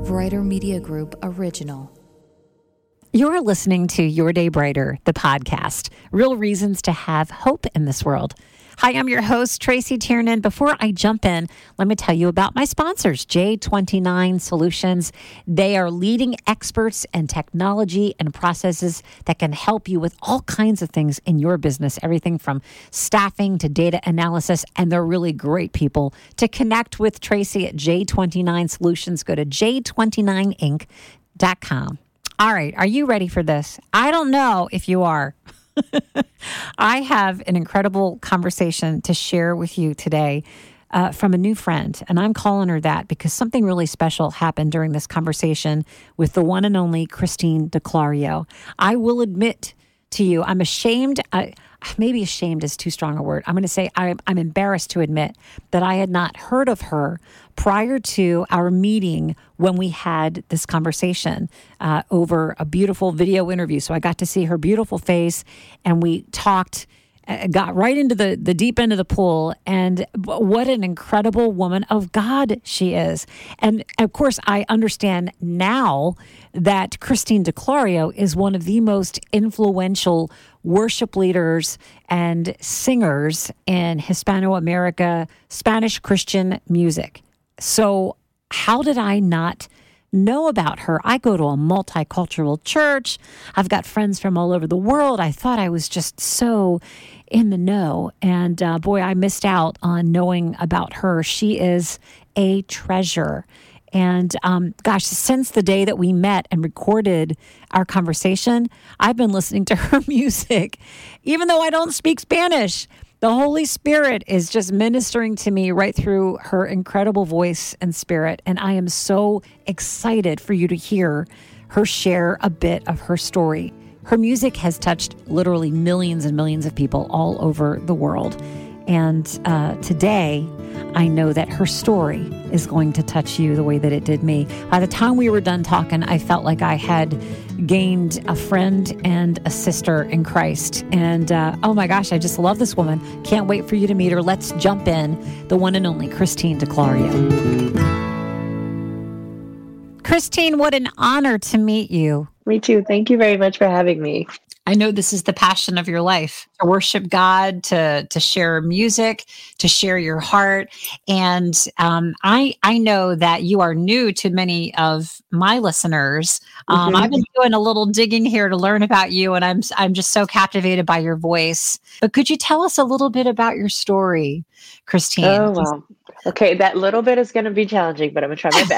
Brighter Media Group original. You're listening to Your Day Brighter, the podcast, real reasons to have hope in this world. Hi, I'm your host, Tracy Tiernan. Before I jump in, let me tell you about my sponsors, J29 Solutions. They are leading experts in technology and processes that can help you with all kinds of things in your business, everything from staffing to data analysis, and they're really great people. To connect with Tracy at J29 Solutions, go to j29inc.com. All right, are you ready for this? I don't know if you are. I have an incredible conversation to share with you today from a new friend, and I'm calling her that because something really special happened during this conversation with the one and only Christine DeClario. I will admit to you, I'm ashamed. Maybe ashamed is too strong a word. I'm going to say I'm embarrassed to admit that I had not heard of her prior to our meeting when we had this conversation over a beautiful video interview. So I got to see her beautiful face, and we talked, got right into the deep end of the pool, and what an incredible woman of God she is. And of course, I understand now that Christine DeClario is one of the most influential worship leaders and singers in Hispano-America, Spanish Christian music. So how did I not know about her? I go to a multicultural church. I've got friends from all over the world. I thought I was just so in the know. And boy, I missed out on knowing about her. She is a treasure. And gosh, since the day that we met and recorded our conversation, I've been listening to her music, even though I don't speak Spanish. The Holy Spirit is just ministering to me right through her incredible voice and spirit. And I am so excited for you to hear her share a bit of her story. Her music has touched literally millions and millions of people all over the world. And today, I know that her story is going to touch you the way that it did me. By the time we were done talking, I felt like I had gained a friend and a sister in Christ. And oh my gosh, I just love this woman. Can't wait for you to meet her. Let's jump in. The one and only Christine DeClario. Christine, what an honor to meet you. Me too. Thank you very much for having me. I know this is the passion of your life, to worship God, to share music, to share your heart. And I know that you are new to many of my listeners. I've been doing a little digging here to learn about you, and I'm just so captivated by your voice. But could you tell us a little bit about your story, Christine? Oh, wow. Okay, that little bit is going to be challenging, but I'm going to try my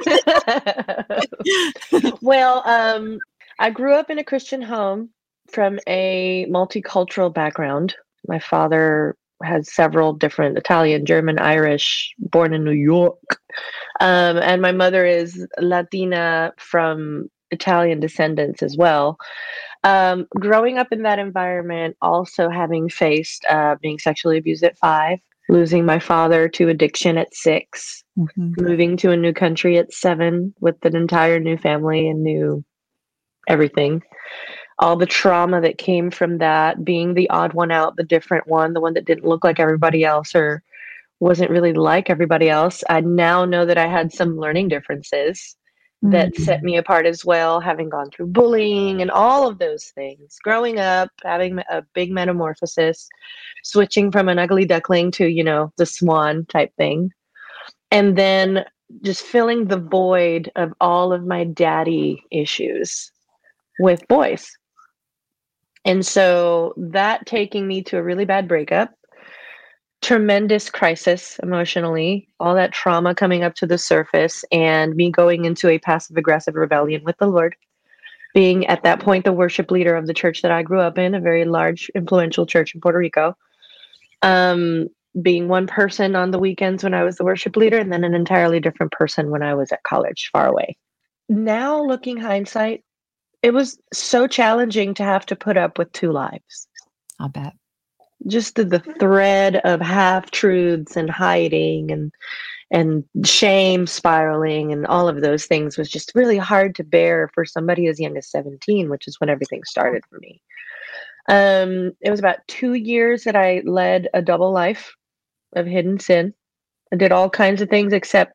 best. Well, I grew up in a Christian home from a multicultural background. My father has several different Italian, German, Irish, born in New York. And my mother is Latina from Italian descendants as well. Growing up in that environment, also having faced being sexually abused at 5, losing my father to addiction at 6, moving to a new country at 7 with an entire new family and new everything. All the trauma that came from that, being the odd one out, the different one, the one that didn't look like everybody else or wasn't really like everybody else. I now know that I had some learning differences that set me apart as well, having gone through bullying and all of those things. Growing up, having a big metamorphosis, switching from an ugly duckling to, the swan type thing. And then just filling the void of all of my daddy issues with boys. And so that taking me to a really bad breakup, tremendous crisis emotionally, all that trauma coming up to the surface, and me going into a passive-aggressive rebellion with the Lord, being at that point the worship leader of the church that I grew up in, a very large, influential church in Puerto Rico, being one person on the weekends when I was the worship leader, and then an entirely different person when I was at college, far away. Now, looking hindsight, it was so challenging to have to put up with 2 lives. I'll bet. Just the thread of half-truths and hiding and shame spiraling and all of those things was just really hard to bear for somebody as young as 17, which is when everything started for me. It was about 2 years that I led a double life of hidden sin. I did all kinds of things except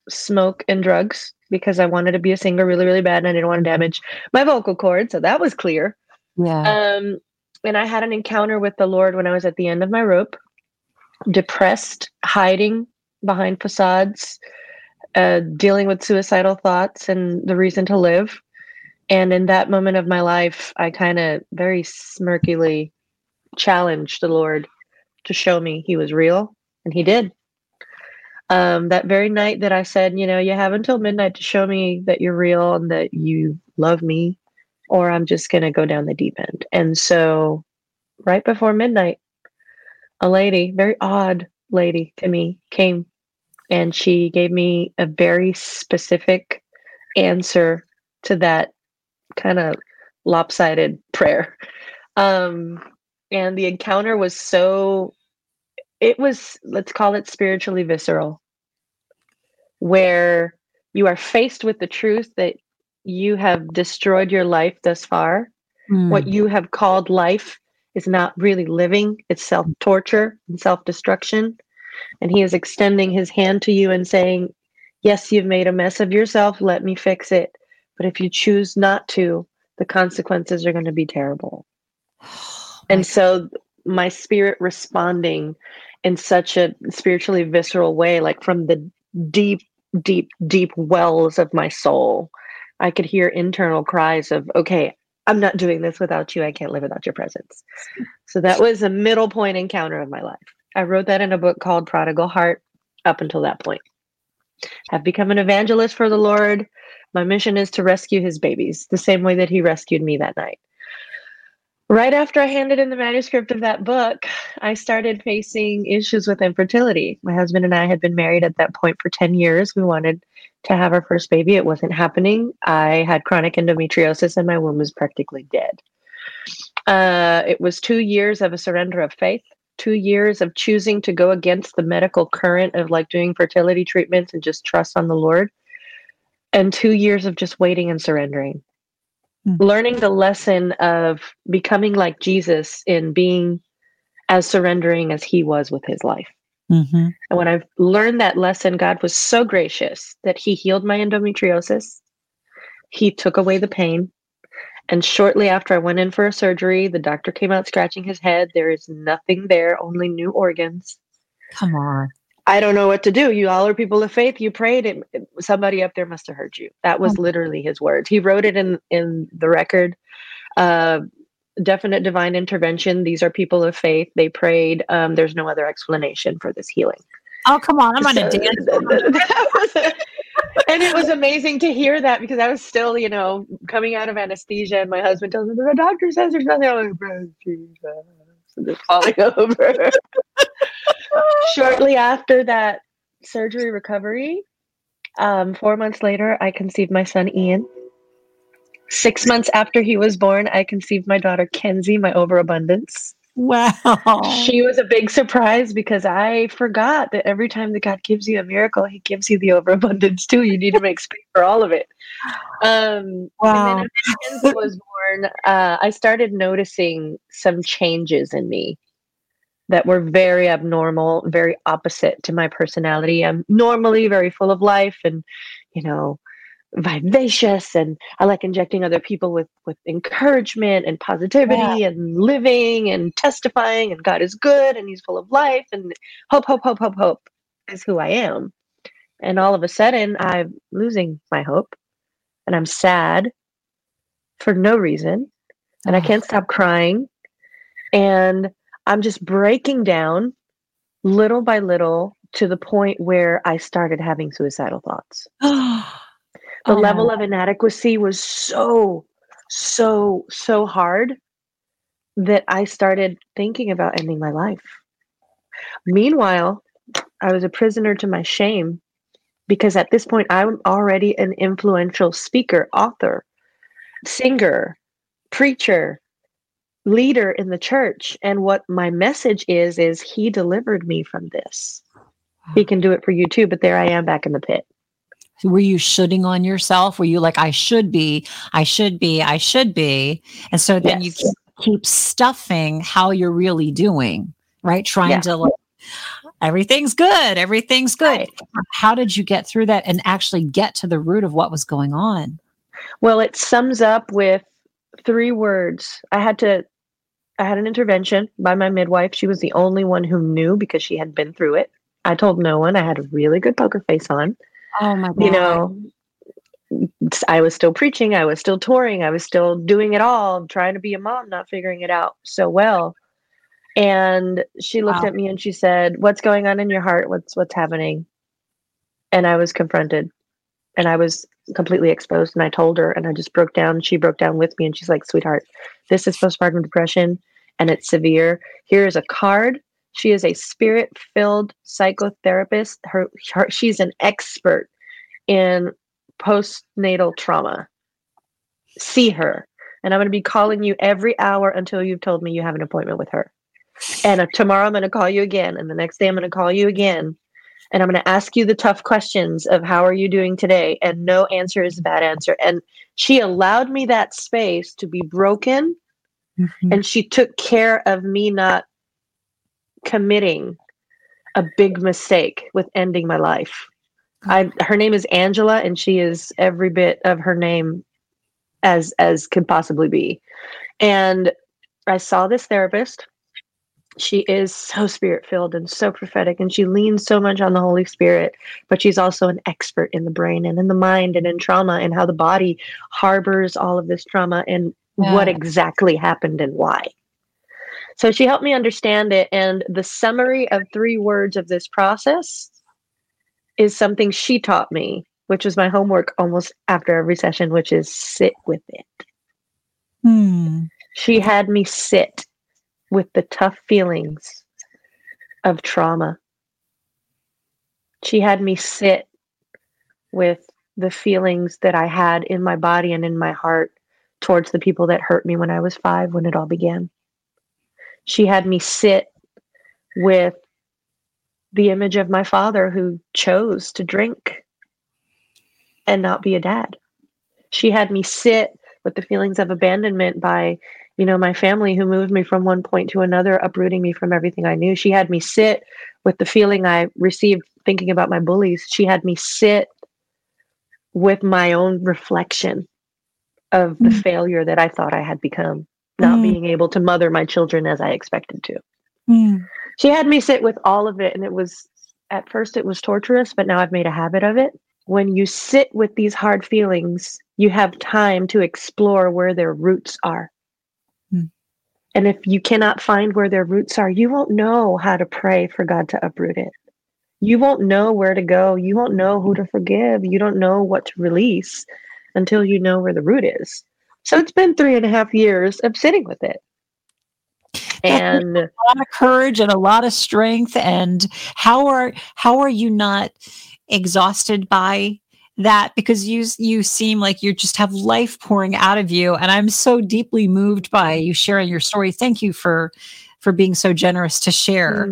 smoke and drugs because I wanted to be a singer really, really bad, and I didn't want to damage my vocal cord. So that was clear. Yeah. And I had an encounter with the Lord when I was at the end of my rope, depressed, hiding behind facades, dealing with suicidal thoughts and the reason to live. And in that moment of my life, I kind of very smirkily challenged the Lord to show me he was real, and he did. That very night that I said, you have until midnight to show me that you're real and that you love me, or I'm just going to go down the deep end. And so right before midnight, a lady, very odd lady to me, came, and she gave me a very specific answer to that kind of lopsided prayer. And the encounter was let's call it spiritually visceral, where you are faced with the truth that you have destroyed your life thus far. What you have called life is not really living, it's self-torture and self-destruction. And he is extending his hand to you and saying, yes, you've made a mess of yourself, let me fix it. But if you choose not to, the consequences are going to be terrible. And so my spirit responding in such a spiritually visceral way, like from the deep, deep, deep wells of my soul, I could hear internal cries of, okay, I'm not doing this without you. I can't live without your presence. So that was a middle point encounter of my life. I wrote that in a book called Prodigal Heart. Up until that point, I've become an evangelist for the Lord. My mission is to rescue his babies the same way that he rescued me that night. Right after I handed in the manuscript of that book, I started facing issues with infertility. My husband and I had been married at that point for 10 years. We wanted to have our first baby. It wasn't happening. I had chronic endometriosis and my womb was practically dead. It was 2 years of a surrender of faith, 2 years of choosing to go against the medical current of like doing fertility treatments and just trust on the Lord, and 2 years of just waiting and surrendering. Learning the lesson of becoming like Jesus in being as surrendering as he was with his life. And when I've learned that lesson, God was so gracious that he healed my endometriosis. He took away the pain. And shortly after I went in for a surgery, the doctor came out scratching his head. There is nothing there, only new organs. Come on. I don't know what to do. You all are people of faith. You prayed. Somebody up there must have heard you. That was literally his words. He wrote it in the record. Definite divine intervention. These are people of faith. They prayed. There's no other explanation for this healing. Oh, come on. I'm going to dance. And it was amazing to hear that, because I was still, coming out of anesthesia, and my husband tells me, the doctor says there's nothing. I'm like, Jesus. And just falling over. Shortly after that surgery recovery, 4 months later, I conceived my son, Ian. 6 months after he was born, I conceived my daughter, Kenzie, my overabundance. Wow. She was a big surprise, because I forgot that every time that God gives you a miracle, he gives you the overabundance too. You need to make space for all of it. Wow. And then after Kenzie was born, I started noticing some changes in me that were very abnormal, very opposite to my personality. I'm normally very full of life and, vivacious, and I like injecting other people with encouragement and positivity and living and testifying, and God is good and he's full of life, and hope is who I am. And all of a sudden I'm losing my hope, and I'm sad for no reason, and I can't stop crying, and I'm just breaking down little by little to the point where I started having suicidal thoughts. The level of inadequacy was so hard that I started thinking about ending my life. Meanwhile, I was a prisoner to my shame, because at this point, I'm already an influential speaker, author, singer, preacher, leader in the church. And what my message is he delivered me from this. He can do it for you too. But there I am back in the pit. Were you shoulding on yourself? Were you like, I should be? And so then you keep stuffing how you're really doing, right? Trying to everything's good. Everything's good. Right. How did you get through that and actually get to the root of what was going on? Well, it sums up with 3 words. I had an intervention by my midwife. She was the only one who knew because she had been through it. I told no one. I had a really good poker face on. Oh my You God. know, I was still preaching, I was still touring, I was still doing it all, trying to be a mom, not figuring it out so well. And she looked Wow. at me and she said, "What's going on in your heart? What's happening?" And I was confronted and I was completely exposed, and I told her, and I just broke down. She broke down with me and she's like, "Sweetheart, this is postpartum depression and it's severe. Here is a card." She is a spirit-filled psychotherapist. She's an expert in postnatal trauma. See her. And I'm going to be calling you every hour until you've told me you have an appointment with her. And tomorrow I'm going to call you again. And the next day I'm going to call you again. And I'm going to ask you the tough questions of how are you doing today? And no answer is a bad answer. And she allowed me that space to be broken. Mhm. And she took care of me not committing a big mistake with ending my life. Her name is Angela, and she is every bit of her name as could possibly be. And I saw this therapist. She is so spirit-filled and so prophetic, and she leans so much on the Holy Spirit, but she's also an expert in the brain and in the mind and in trauma and how the body harbors all of this trauma and what exactly happened and why. So she helped me understand it, and the summary of 3 words of this process is something she taught me, which was my homework almost after every session, which is sit with it. She had me sit with the tough feelings of trauma. She had me sit with the feelings that I had in my body and in my heart towards the people that hurt me when I was 5, when it all began. She had me sit with the image of my father who chose to drink and not be a dad. She had me sit with the feelings of abandonment by, my family who moved me from one point to another, uprooting me from everything I knew. She had me sit with the feeling I received thinking about my bullies. She had me sit with my own reflection of the failure that I thought I had become, not being able to mother my children as I expected to. She had me sit with all of it, and at first it was torturous, but now I've made a habit of it. When you sit with these hard feelings, you have time to explore where their roots are. And if you cannot find where their roots are, you won't know how to pray for God to uproot it. You won't know where to go. You won't know who to forgive. You don't know what to release until you know where the root is. So it's been 3.5 years of sitting with it. And a lot of courage and a lot of strength. And how are you not exhausted by that? Because you seem like you just have life pouring out of you, and I'm so deeply moved by you sharing your story. Thank you for being so generous to share.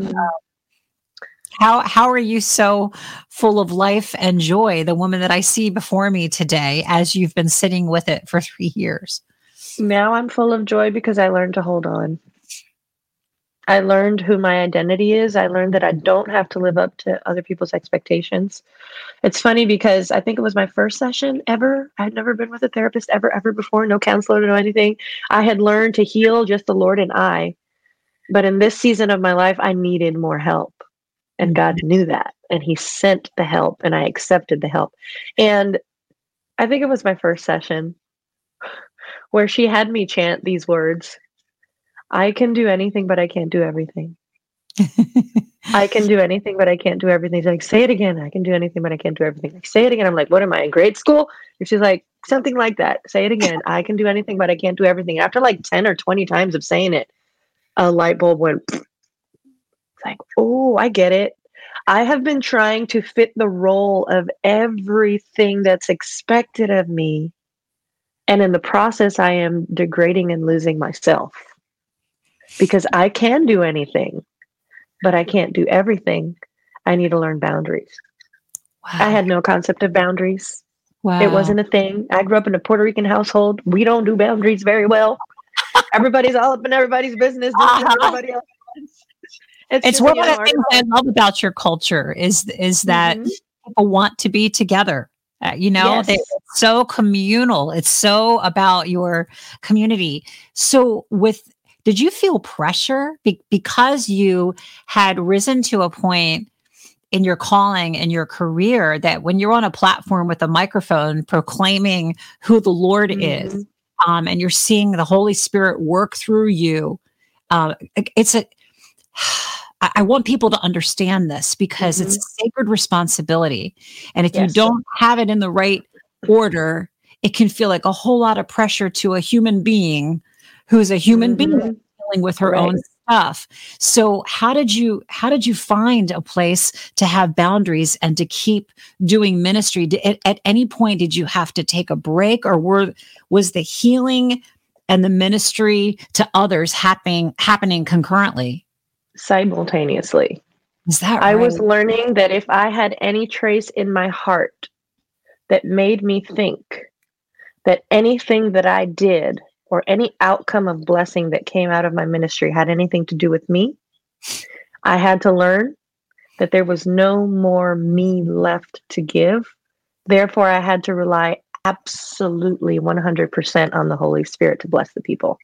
How are you so full of life and joy, the woman that I see before me today, as you've been sitting with it for 3 years? Now I'm full of joy because I learned to hold on. I learned who my identity is. I learned that I don't have to live up to other people's expectations. It's funny because I think it was my first session ever. I had never been with a therapist ever before, no counselor, no anything. I had learned to heal just the Lord and I. But in this season of my life, I needed more help. And God knew that. And He sent the help, and I accepted the help. And I think it was my first session where she had me chant these words: I can do anything, but I can't do everything. I can do anything, but I can't do everything. She's like, say it again. I can do anything, but I can't do everything. Like, say it again. I'm like, what am I, in grade school? And she's like, something like that. Say it again. I can do anything, but I can't do everything. After like 10 or 20 times of saying it, a light bulb went. It's like, oh, I get it. I have been trying to fit the role of everything that's expected of me. And in the process, I am degrading and losing myself. Because I can do anything, but I can't do everything. I need to learn boundaries. Wow. I had no concept of boundaries. Wow. It wasn't a thing. I grew up in a Puerto Rican household. We don't do boundaries very well. Everybody's all up in everybody's business, doing what everybody else wants. It's one of the things I love about your culture is that people want to be together. Yes. It's so communal. It's so about your community. So did you feel pressure because you had risen to a point in your calling and your career that when you're on a platform with a microphone proclaiming who the Lord is, and you're seeing the Holy Spirit work through you, I want people to understand this because it's a sacred responsibility. And if you don't have it in the right order, it can feel like a whole lot of pressure to a human being who's a human being dealing with her own stuff. So how did you find a place to have boundaries and to keep doing ministry? At any point, did you have to take a break, or was the healing and the ministry to others happening concurrently? Simultaneously. Is that right? I was learning that if I had any trace in my heart that made me think that anything that I did or any outcome of blessing that came out of my ministry had anything to do with me, I had to learn that there was no more me left to give. Therefore, I had to rely absolutely 100% on the Holy Spirit to bless the people.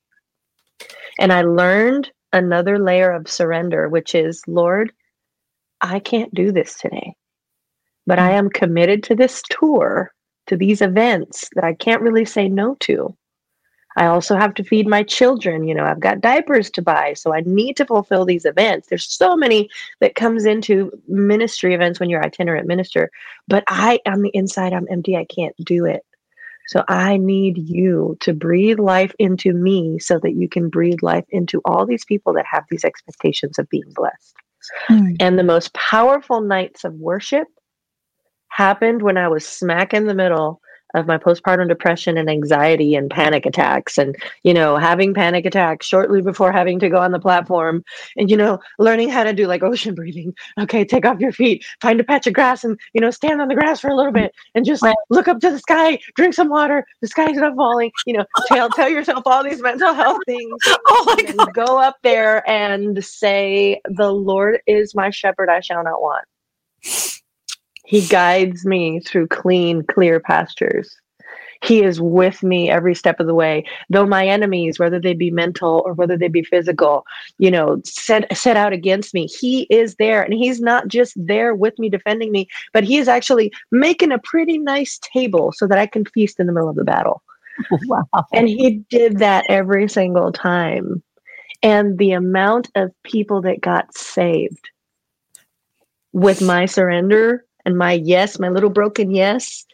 And I learned another layer of surrender, which is, Lord, I can't do this today, but I am committed to this tour, to these events that I can't really say no to. I also have to feed my children. I've got diapers to buy, so I need to fulfill these events. There's so many that comes into ministry events when you're itinerant minister, but on the inside, I'm empty. I can't do it. So I need you to breathe life into me so that you can breathe life into all these people that have these expectations of being blessed. And the most powerful nights of worship happened when I was smack in the middle of my postpartum depression and anxiety and panic attacks, and having panic attacks shortly before having to go on the platform, and learning how to do like ocean breathing. Okay, take off your feet, find a patch of grass, and stand on the grass for a little bit and just look up to the sky, drink some water, the sky's not falling. Tell yourself all these mental health things. And go up there and say, the Lord is my shepherd, I shall not want. He guides me through clean, clear pastures. He is with me every step of the way. Though my enemies, whether they be mental or whether they be physical, set out against me, he is there. And he's not just there with me, defending me, but he is actually making a pretty nice table so that I can feast in the middle of the battle. Wow. And he did that every single time. And the amount of people that got saved with my surrender and my yes, my little broken yes,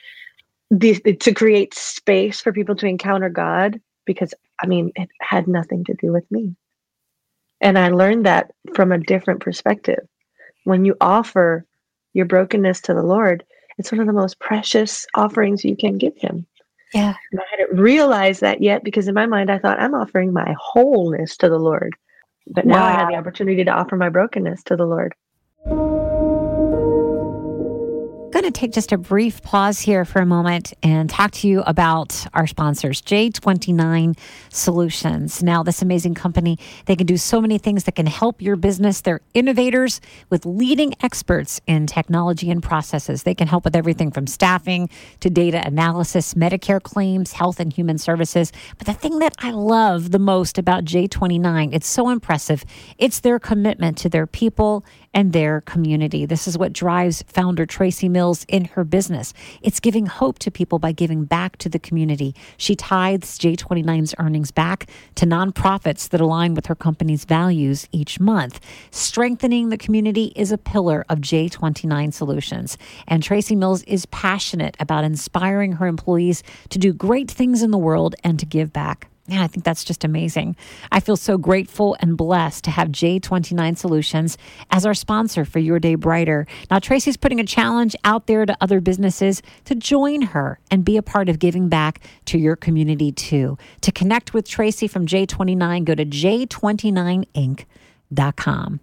to create space for people to encounter God, because it had nothing to do with me. And I learned that from a different perspective. When you offer your brokenness to the Lord, it's one of the most precious offerings you can give him. Yeah. And I hadn't realized that yet, because in my mind, I thought I'm offering my wholeness to the Lord. But now I had the opportunity to offer my brokenness to the Lord. Going to take just a brief pause here for a moment and talk to you about our sponsors, J29 Solutions. Now, this amazing company, they can do so many things that can help your business. They're innovators with leading experts in technology and processes. They can help with everything from staffing to data analysis, Medicare claims, health and human services. But the thing that I love the most about J29, it's so impressive. It's their commitment to their people and their community. This is what drives founder Tracy Mills in her business. It's giving hope to people by giving back to the community. She tithes J29's earnings back to nonprofits that align with her company's values each month. Strengthening the community is a pillar of J29 Solutions. And Tracy Mills is passionate about inspiring her employees to do great things in the world and to give back. Man, I think that's just amazing. I feel so grateful and blessed to have J29 Solutions as our sponsor for Your Day Brighter. Now, Tracy's putting a challenge out there to other businesses to join her and be a part of giving back to your community too. To connect with Tracy from J29, go to j29inc.com.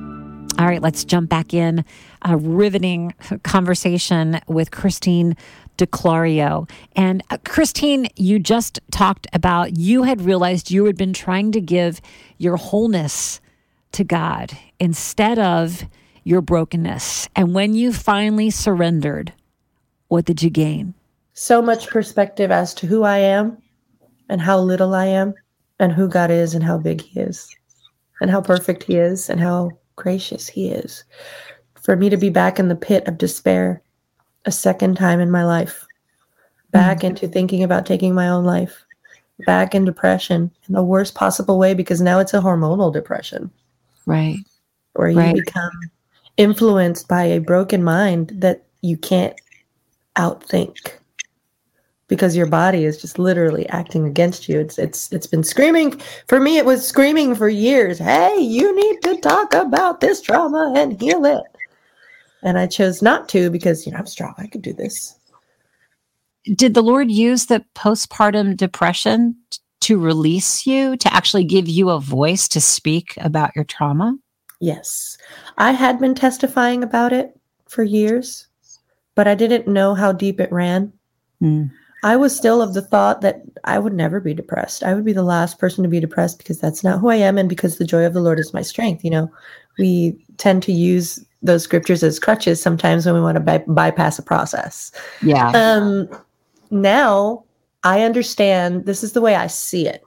All right, let's jump back in. A riveting conversation with Christine DeClario. And Christine, you just talked about you had realized you had been trying to give your wholeness to God instead of your brokenness. And when you finally surrendered, what did you gain? So much perspective as to who I am and how little I am and who God is and how big he is and how perfect he is and how gracious he is. For me to be back in the pit of despair a second time in my life, back into thinking about taking my own life, back in depression in the worst possible way, because now it's a hormonal depression. Right. Where you become influenced by a broken mind that you can't outthink because your body is just literally acting against you. It's been screaming. For me, it was screaming for years. Hey, you need to talk about this trauma and heal it. And I chose not to because, I'm strong. I could do this. Did the Lord use the postpartum depression to release you, to actually give you a voice to speak about your trauma? Yes. I had been testifying about it for years, but I didn't know how deep it ran. I was still of the thought that I would never be depressed. I would be the last person to be depressed because that's not who I am and because the joy of the Lord is my strength. We tend to use those scriptures as crutches sometimes when we want to bypass a process. Yeah. Now I understand this is the way I see it.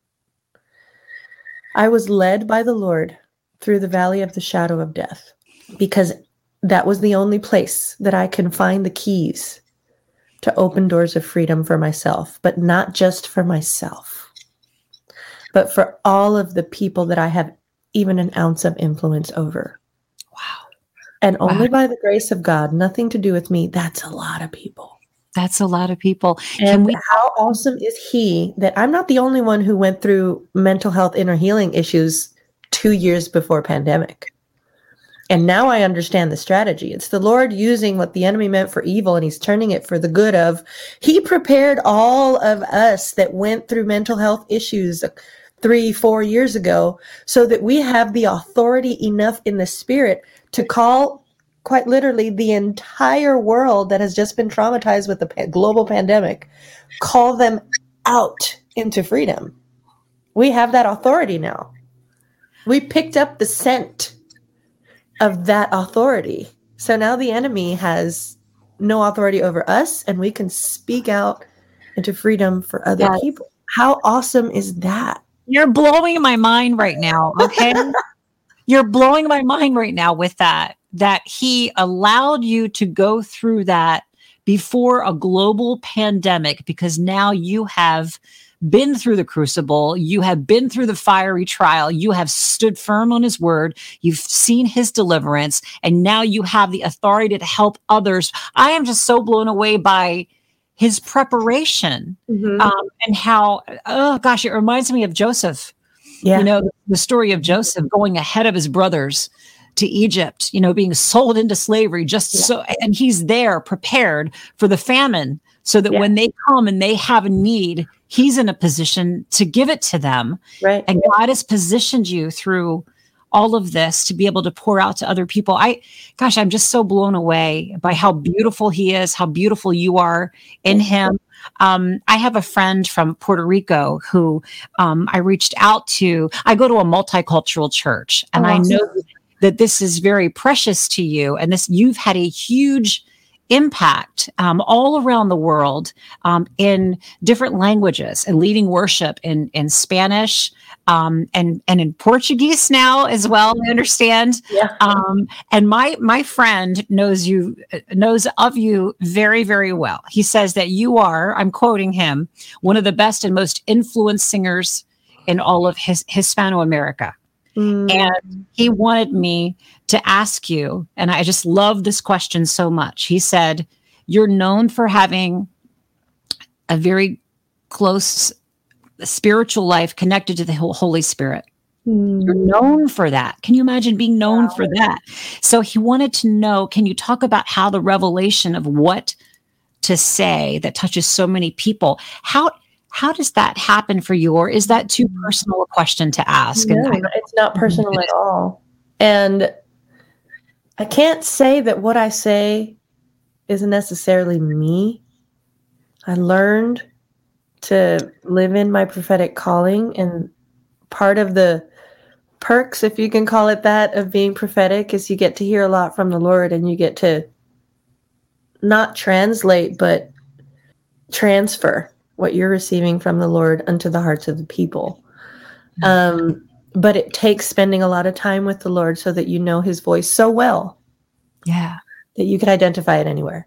I was led by the Lord through the valley of the shadow of death because that was the only place that I can find the keys to open doors of freedom for myself, but not just for myself, but for all of the people that I have even an ounce of influence over. Wow. And only by the grace of God, nothing to do with me. That's a lot of people. That's a lot of people. And how awesome is he that I'm not the only one who went through mental health inner healing issues 2 years before pandemic. And now I understand the strategy. It's the Lord using what the enemy meant for evil, and he's turning it for the good of. He prepared all of us that went through mental health issues 3-4 years ago so that we have the authority enough in the spirit to call quite literally the entire world that has just been traumatized with the global pandemic, call them out into freedom. We have that authority now. We picked up the scent of that authority. So now the enemy has no authority over us, and we can speak out into freedom for other people. How awesome is that? You're blowing my mind right now, okay? You're blowing my mind right now with that he allowed you to go through that before a global pandemic, because now you have been through the crucible, you have been through the fiery trial, you have stood firm on his word, you've seen his deliverance, and now you have the authority to help others. I am just so blown away by his preparation and how, oh gosh, it reminds me of Joseph. Yeah. The story of Joseph going ahead of his brothers to Egypt, being sold into slavery and he's there prepared for the famine so that when they come and they have a need, he's in a position to give it to them. Right. And God has positioned you through all of this to be able to pour out to other people. I'm just so blown away by how beautiful he is, how beautiful you are in him. I have a friend from Puerto Rico who I reached out to. I go to a multicultural church, and I know that this is very precious to you, and you've had a huge impact all around the world in different languages and leading worship in Spanish and in Portuguese now as well, I understand. Yeah. And my friend knows of you very, very well. He says that you are, I'm quoting him, one of the best and most influenced singers in all of Hispanoamerica. And he wanted me to ask you, and I just love this question so much. He said, you're known for having a very close spiritual life connected to the Holy Spirit. You're known for that. Can you imagine being known for that? So he wanted to know, can you talk about how the revelation of what to say that touches so many people, how does that happen for you? Or is that too personal a question to ask? No, it's not personal at all. And I can't say that what I say isn't necessarily me. I learned to live in my prophetic calling, and part of the perks, if you can call it that, of being prophetic is you get to hear a lot from the Lord, and you get to not translate, but transfer what you're receiving from the Lord unto the hearts of the people. But it takes spending a lot of time with the Lord so that you know his voice so well. Yeah. That you can identify it anywhere.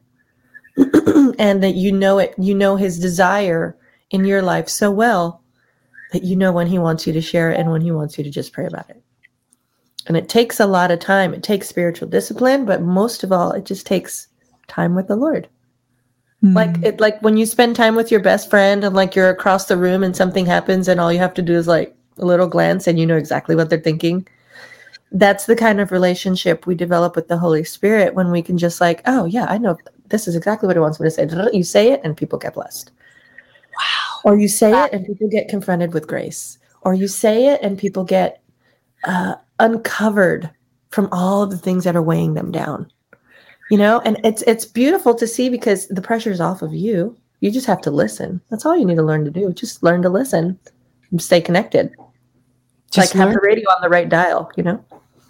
And that you know his desire in your life so well that you know when he wants you to share it and when he wants you to just pray about it. And it takes a lot of time. It takes spiritual discipline, but most of all, it just takes time with the Lord. Like when you spend time with your best friend and like you're across the room and something happens and all you have to do is like a little glance and you know exactly what they're thinking. That's the kind of relationship we develop with the Holy Spirit when we can just like, oh yeah, I know this is exactly what he wants me to say. You say it and people get blessed. Wow. Or you say it and people get confronted with grace. Or you say it and people get uncovered from all of the things that are weighing them down. You know, and it's beautiful to see because the pressure is off of you. You just have to listen. That's all you need to learn to do. Just learn to listen and stay connected. Just like have the radio on the right dial, you know?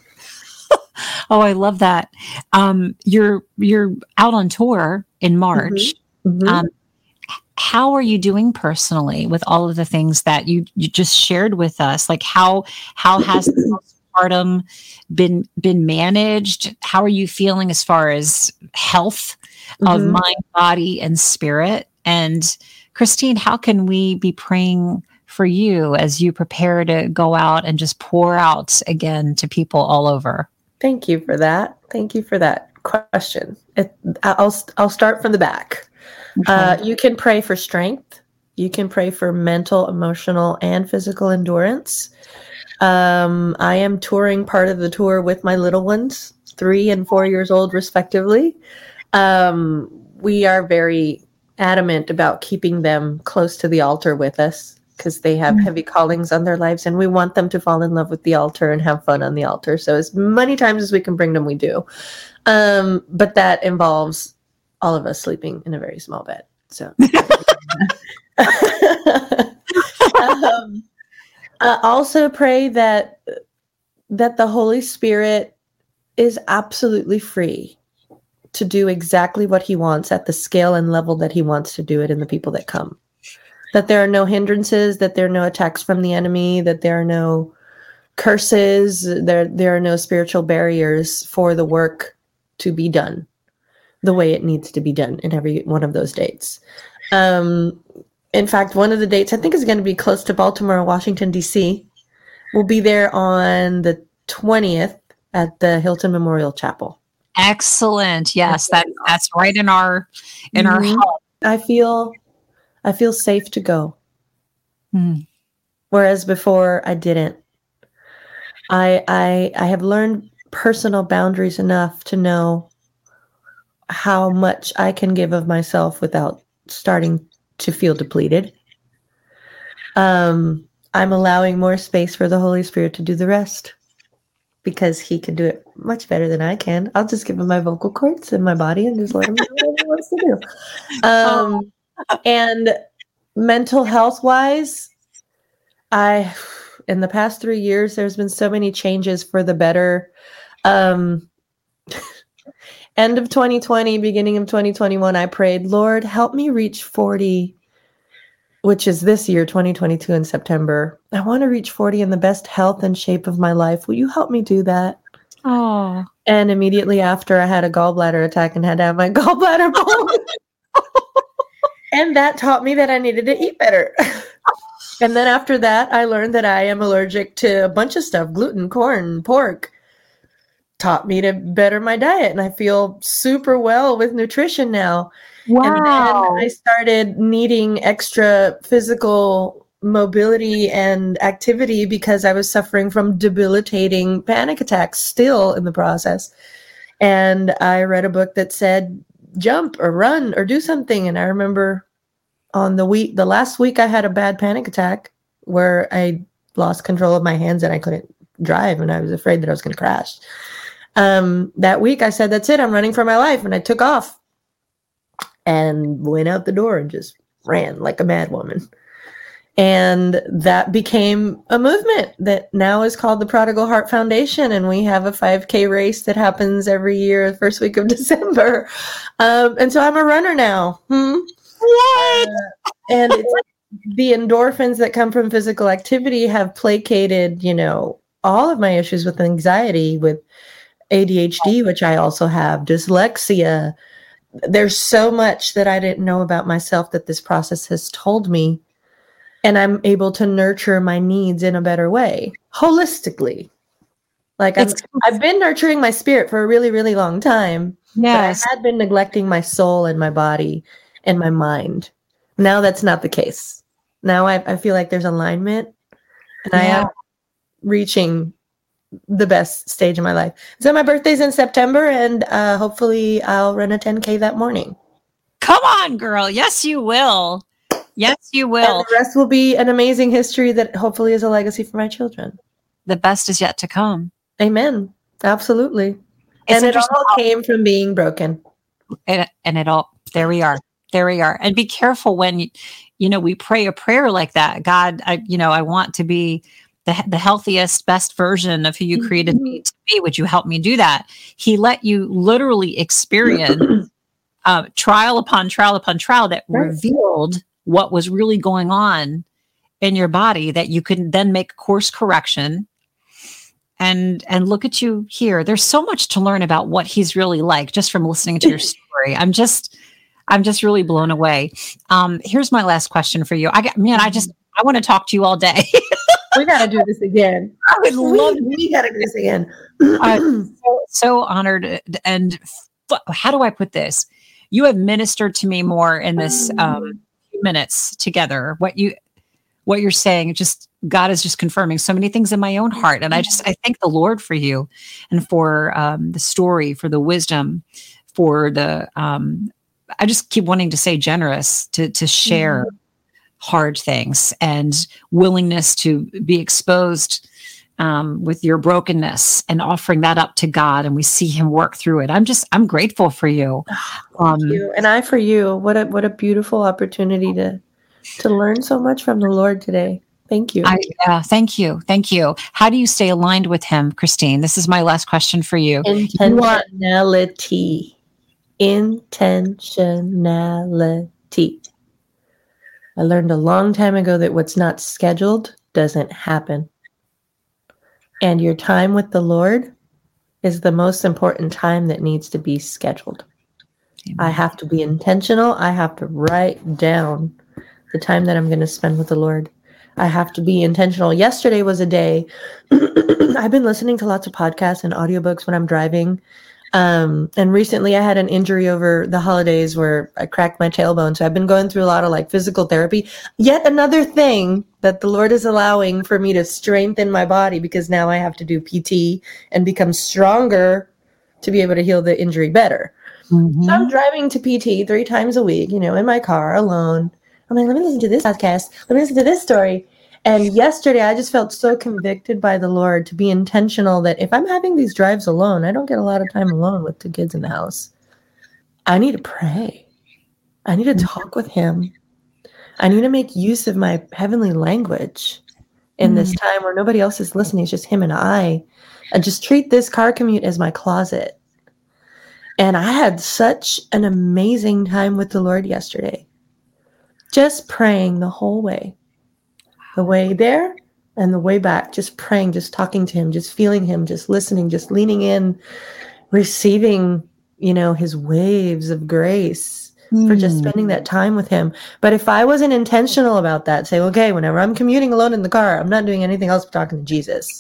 Oh, I love that. You're out on tour in March. Mm-hmm. How are you doing personally with all of the things that you just shared with us? Like how has postpartum been managed? How are you feeling as far as health of mind, body, and spirit? And Christine, how can we be praying for you as you prepare to go out and just pour out again to people all over? Thank you for that. Thank you for that question. I'll start from the back. Okay. You can pray for strength. You can pray for mental, emotional, and physical endurance. I am touring part of the tour with my little ones, 3 and 4 years old, respectively. We are very adamant about keeping them close to the altar with us because they have heavy callings on their lives, and we want them to fall in love with the altar and have fun on the altar. So as many times as we can bring them, we do. But that involves all of us sleeping in a very small bed. So also pray that the Holy Spirit is absolutely free to do exactly what he wants at the scale and level that he wants to do it in the people that come. That there are no hindrances, that there are no attacks from the enemy, that there are no curses, there are no spiritual barriers for the work to be done the way it needs to be done in every one of those dates. In fact, one of the dates I think is going to be close to Baltimore, Washington, D.C. We'll be there on the 20th at the Hilton Memorial Chapel. Excellent. Yes, that's right in our home. I feel safe to go. Whereas before I didn't. I have learned personal boundaries enough to know how much I can give of myself without starting to feel depleted. I'm allowing more space for the Holy Spirit to do the rest because he can do it much better than I can. I'll just give him my vocal cords and my body and just let him do what he wants to do. And mental health wise, in the past 3 years, there's been so many changes for the better. End of 2020, beginning of 2021, I prayed, Lord, help me reach 40, which is this year, 2022 in September. I want to reach 40 in the best health and shape of my life. Will you help me do that? Oh. And immediately after, I had a gallbladder attack and had to have my gallbladder pulled. And that taught me that I needed to eat better. And then after that, I learned that I am allergic to a bunch of stuff, gluten, corn, pork. Taught me to better my diet, and I feel super well with nutrition now. Wow. And then I started needing extra physical mobility and activity because I was suffering from debilitating panic attacks still in the process. And I read a book that said jump or run or do something. And I remember on the last week I had a bad panic attack where I lost control of my hands and I couldn't drive and I was afraid that I was going to crash. That week I said, that's it, I'm running for my life. And I took off. and went out the door and just ran like a mad woman. And that became a movement that now is called the Prodigal Heart Foundation. And we have a 5K race that happens every year, the first week of December. And so I'm a runner now. What? And it's the endorphins that come from physical activity have placated, all of my issues with anxiety, with ADHD, which I also have, dyslexia. There's so much that I didn't know about myself that this process has told me. And I'm able to nurture my needs in a better way, holistically. Like I've been nurturing my spirit for a really, really long time. Yes. But I had been neglecting my soul and my body and my mind. Now that's not the case. Now I feel like there's alignment, and I am reaching the best stage of my life. So my birthday's in September, and hopefully I'll run a 10K that morning. Come on, girl. Yes, you will. Yes, you will. And the rest will be an amazing history that hopefully is a legacy for my children. The best is yet to come. Amen. Absolutely. And it all came from being broken. And it all, there we are. There we are. And be careful when, we pray a prayer like that. God, I want to be the healthiest, best version of who you created me to be. Would you help me do that? He let you literally experience trial upon trial upon trial that revealed what was really going on in your body, that you could then make course correction. And look at you here. There's so much to learn about what he's really like just from listening to your story. I'm just really blown away. Here's my last question for you. I want to talk to you all day. We got to do this again. I would love. We got to do this again. I'm so honored. And how do I put this? You have ministered to me more in this few minutes together. What you're saying, just God is just confirming so many things in my own heart. And I thank the Lord for you and for the story, for the wisdom, for the, I just keep wanting to say generous to share hard things and willingness to be exposed with your brokenness and offering that up to God. And we see him work through it. I'm grateful for you. Thank you. And I for you. What a beautiful opportunity to learn so much from the Lord today. Thank you. Thank you. Thank you. How do you stay aligned with him, Christine? This is my last question for you. Intentionality. I learned a long time ago that what's not scheduled doesn't happen. And your time with the Lord is the most important time that needs to be scheduled. Amen. I have to be intentional. I have to write down the time that I'm going to spend with the Lord. I have to be intentional. Yesterday was a day. I've been listening to lots of podcasts and audiobooks when I'm driving. And recently I had an injury over the holidays where I cracked my tailbone. So I've been going through a lot of physical therapy. Yet another thing that the Lord is allowing for me to strengthen my body, because now I have to do PT and become stronger to be able to heal the injury better. Mm-hmm. So I'm driving to PT 3 times a week, in my car alone. I'm like, let me listen to this podcast. Let me listen to this story. And yesterday, I just felt so convicted by the Lord to be intentional that if I'm having these drives alone, I don't get a lot of time alone with 2 kids in the house. I need to pray. I need to talk with him. I need to make use of my heavenly language in this time where nobody else is listening. It's just him and I. And just treat this car commute as my closet. And I had such an amazing time with the Lord yesterday. Just praying the whole way. The way there and the way back, just praying, just talking to him, just feeling him, just listening, just leaning in, receiving, his waves of grace for just spending that time with him. But if I wasn't intentional about that, say, okay, whenever I'm commuting alone in the car, I'm not doing anything else but talking to Jesus.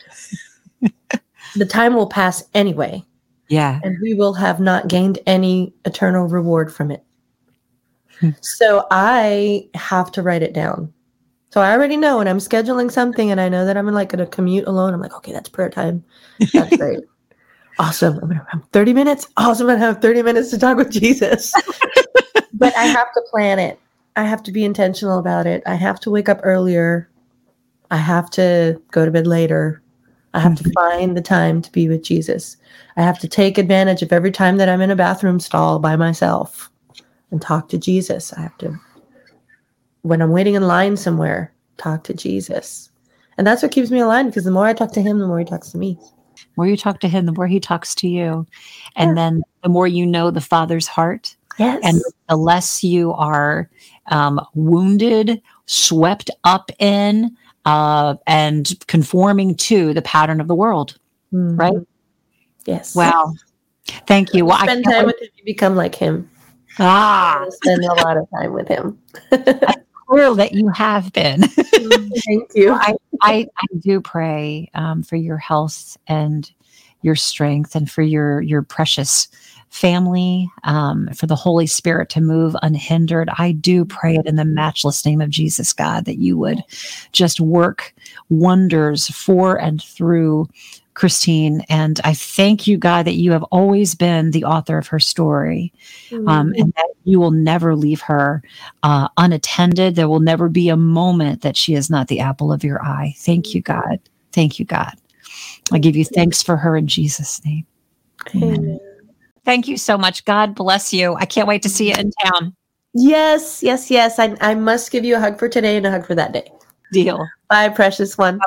The time will pass anyway. Yeah. And we will have not gained any eternal reward from it. So I have to write it down. So I already know when I'm scheduling something and I know that I'm going to commute alone, I'm like, okay, that's prayer time. That's great. Awesome. I'm going to have 30 minutes. Awesome. I'm going to have 30 minutes to talk with Jesus. But I have to plan it. I have to be intentional about it. I have to wake up earlier. I have to go to bed later. I have to find the time to be with Jesus. I have to take advantage of every time that I'm in a bathroom stall by myself. and talk to Jesus. I have to, when I'm waiting in line somewhere, talk to Jesus. And that's what keeps me aligned, because the more I talk to him, the more he talks to me. The more you talk to him, the more he talks to you. And then the more you know the Father's heart. Yes. And the less you are wounded, swept up in, and conforming to the pattern of the world. Right? Yes. Wow. Thank you. Well, spend time with him, you become like him. Spend a lot of time with him. Clear that you have been. Thank you. I do pray for your health and your strength, and for your precious family, for the Holy Spirit to move unhindered. I do pray it in the matchless name of Jesus, God, that you would just work wonders for and through Christine. And I thank you, God, that you have always been the author of her story, and that you will never leave her unattended. There will never be a moment that she is not the apple of your eye. Thank you, God. Thank you, God. I give you thanks for her in Jesus' name. Amen. Thank you so much. God bless you. I can't wait to see you in town. Yes, yes, yes. I must give you a hug for today and a hug for that day. Deal. Bye, precious one.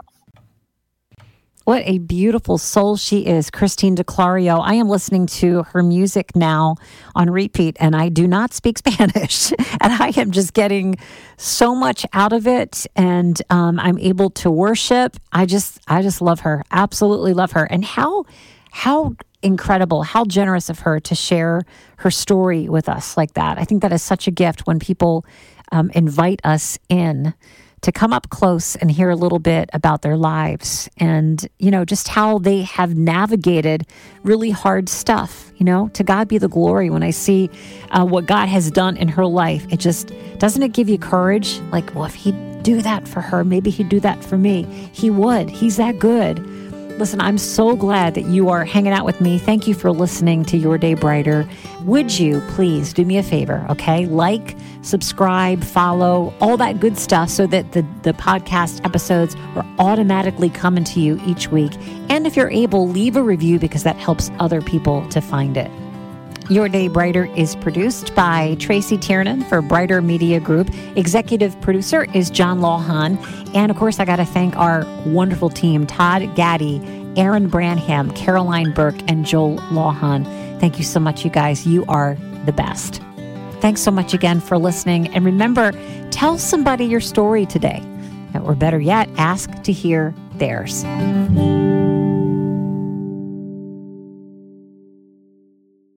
What a beautiful soul she is, Christine DiClario. I am listening to her music now on repeat, and I do not speak Spanish, and I am just getting so much out of it, and I'm able to worship. I just love her, absolutely love her, and how incredible, how generous of her to share her story with us like that. I think that is such a gift when people invite us in to come up close and hear a little bit about their lives, and, just how they have navigated really hard stuff. To God be the glory. When I see what God has done in her life, doesn't it give you courage? Like, well, if he'd do that for her, maybe he'd do that for me. He would. He's that good. Listen, I'm so glad that you are hanging out with me. Thank you for listening to Your Day Brighter. Would you please do me a favor, okay? Like, subscribe, follow, all that good stuff, so that the podcast episodes are automatically coming to you each week. And if you're able, leave a review, because that helps other people to find it. Your Day Brighter is produced by Tracy Tiernan for Brighter Media Group. Executive producer is John Lawhan. And of course, I got to thank our wonderful team, Todd Gaddy, Aaron Branham, Caroline Burke, and Joel Lawhan. Thank you so much, you guys. You are the best. Thanks so much again for listening. And remember, tell somebody your story today. Or better yet, ask to hear theirs.